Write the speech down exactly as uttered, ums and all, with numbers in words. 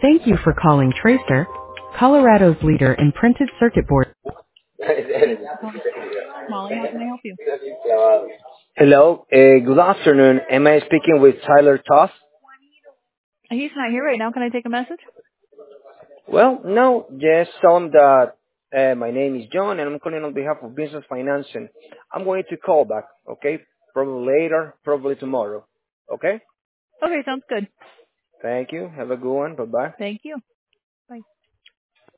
Thank you for calling Tracer, Colorado's leader in printed circuit board. Thank you for calling. Molly, how can I help you? Hello, uh, good afternoon. Am I speaking with Tyler Toth? He's not here right now. Can I take a message? Well, no, just tell him that uh, my name is John and I'm calling on behalf of Business Financing. I'm going to call back, okay? Probably later, probably tomorrow. Okay? Okay, sounds good. Thank you. Have a good one. Bye-bye. Thank you.